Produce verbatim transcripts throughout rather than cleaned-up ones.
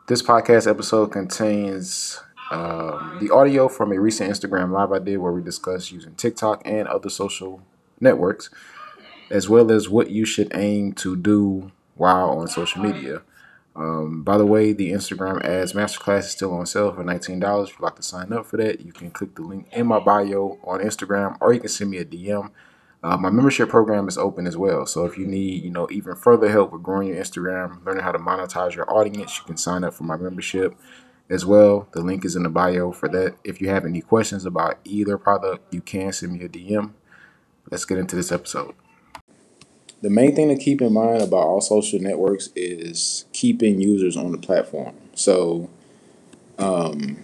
This podcast episode contains um, the audio from a recent Instagram live I did where we discussed using TikTok and other social networks, as well as what you should aim to do while on social media. Um, by the way, the Instagram ads masterclass is still on sale for nineteen dollars. If you'd like to sign up for that, you can click the link in my bio on Instagram, or you can send me a D M. Uh, my membership program is open as well. So if you need, you know, even further help with growing your Instagram, learning how to monetize your audience, you can sign up for my membership as well. The link is in the bio for that. If you have any questions about either product, you can send me a D M. Let's get into this episode. The main thing to keep in mind about all social networks is keeping users on the platform. So um,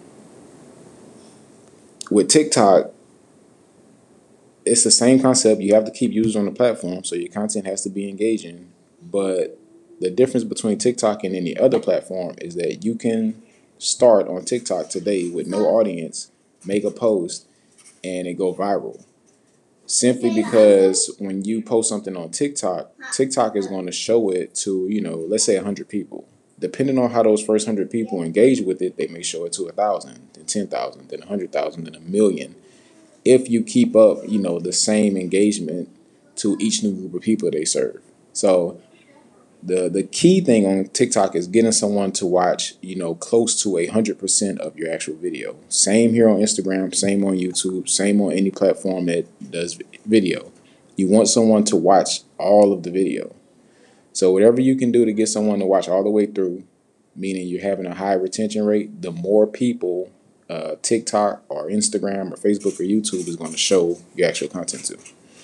with TikTok, it's the same concept. You have to keep users on the platform, so your content has to be engaging. But the difference between TikTok and any other platform is that you can start on TikTok today with no audience, make a post, and it go viral. Simply because when you post something on TikTok, TikTok is going to show it to, you know, let's say one hundred people. Depending on how those first one hundred people engage with it, they may show it to one thousand, then ten thousand, then one hundred thousand, then a million. If you keep up, you know, the same engagement to each new group of people they serve. So the the key thing on TikTok is getting someone to watch, you know, close to a hundred percent of your actual video. Same here on Instagram, same on YouTube, same on any platform that does video. You want someone to watch all of the video. So whatever you can do to get someone to watch all the way through, meaning you're having a high retention rate, the more people uh, TikTok or Instagram or Facebook or YouTube is going to show your actual content to.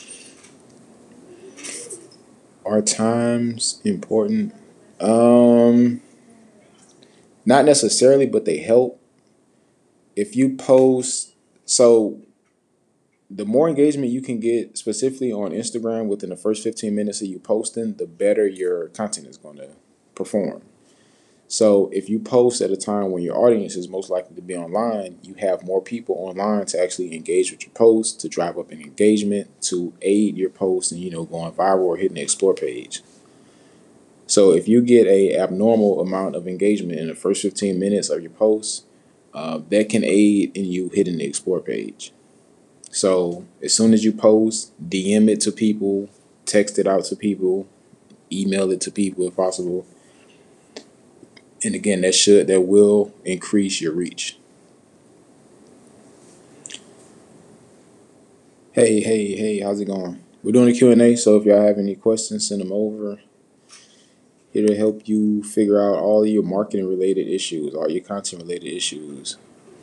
Are times important? Um, not necessarily, but they help. If you post, so the more engagement you can get specifically on Instagram within the first fifteen minutes of you posting, the better your content is going to perform. So if you post at a time when your audience is most likely to be online, you have more people online to actually engage with your post, to drive up an engagement, to aid your post and, you know, going viral or hitting the explore page. So if you get a abnormal amount of engagement in the first fifteen minutes of your post, uh, that can aid in you hitting the explore page. So as soon as you post, D M it to people, text it out to people, email it to people if possible. And again, that should that will increase your reach. Hey, hey, hey, how's it going? We're doing a Q and A, so if y'all have any questions, send them over. Here to help you figure out all your marketing related issues, all your content related issues.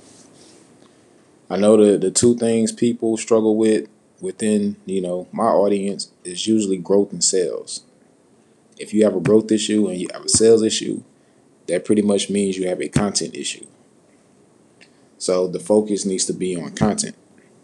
I know the the two things people struggle with within, you know, my audience is usually growth and sales. If you have a growth issue and you have a sales issue, that pretty much means you have a content issue. So the focus needs to be on content.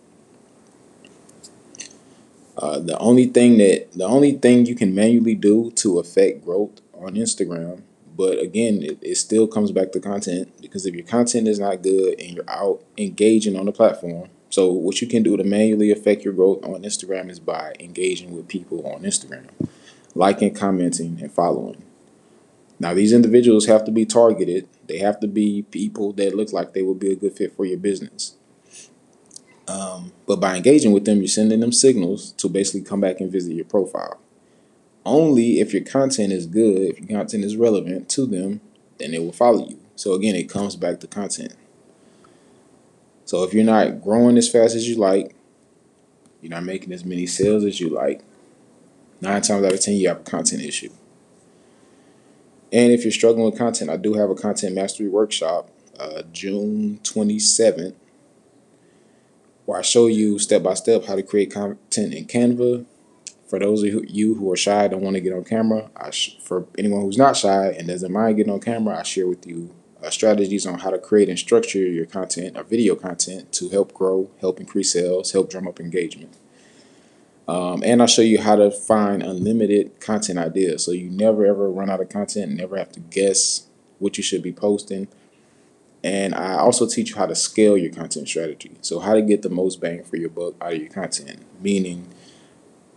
Uh, the only thing that the only thing you can manually do to affect growth on Instagram, but again, it, it still comes back to content, because if your content is not good and you're out engaging on the platform, so what you can do to manually affect your growth on Instagram is by engaging with people on Instagram, liking, commenting, and following. Now, these individuals have to be targeted. They have to be people that look like they would be a good fit for your business. Um, but by engaging with them, you're sending them signals to basically come back and visit your profile. Only if your content is good, if your content is relevant to them, then they will follow you. So again, it comes back to content. So if you're not growing as fast as you like, you're not making as many sales as you like, nine times out of ten, you have a content issue. And if you're struggling with content, I do have a content mastery workshop, uh, June twenty-seventh, where I show you step by step how to create content in Canva. For those of you who are shy, don't want to get on camera, I sh- for anyone who's not shy and doesn't mind getting on camera, I share with you uh, strategies on how to create and structure your content or video content to help grow, help increase sales, help drum up engagement. Um, and I'll show you how to find unlimited content ideas, so you never ever run out of content, never have to guess what you should be posting. And I also teach you how to scale your content strategy, so how to get the most bang for your buck out of your content, meaning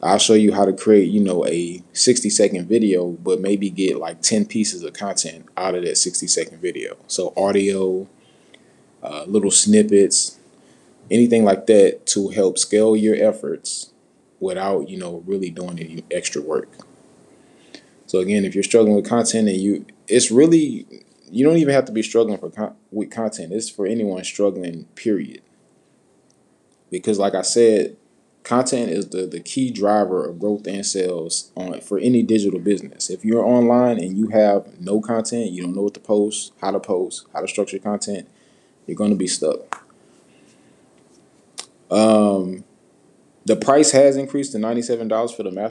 I'll show you how to create, you know, a sixty second video, but maybe get like ten pieces of content out of that sixty second video. So audio, uh, little snippets, anything like that to help scale your efforts without, you know, really doing any extra work. So again, if you're struggling with content and you, it's really, you don't even have to be struggling for con- with content. It's for anyone struggling, period. Because like I said, content is the, the key driver of growth and sales on for any digital business. If you're online and you have no content, you don't know what to post, how to post, how to structure content, you're going to be stuck. Um, the price has increased to ninety-seven dollars for the master